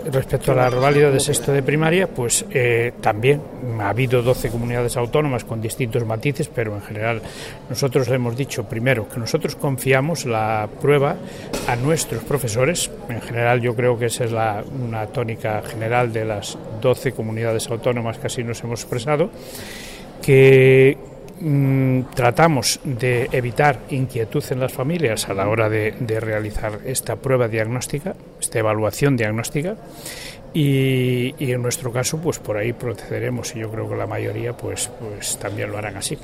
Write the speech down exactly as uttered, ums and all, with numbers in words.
respecto a la reválida de sexto de primaria, pues eh, también ha habido doce comunidades autónomas con distintos matices, pero en general nosotros hemos dicho primero que nosotros confiamos la prueba a nuestros profesores. En general yo creo que esa es la, una tónica general de las doce comunidades autónomas que así nos hemos expresado, que tratamos de evitar inquietud en las familias a la hora de, de realizar esta prueba diagnóstica, esta evaluación diagnóstica, y, y en nuestro caso pues por ahí procederemos, y yo creo que la mayoría pues, pues también lo harán así.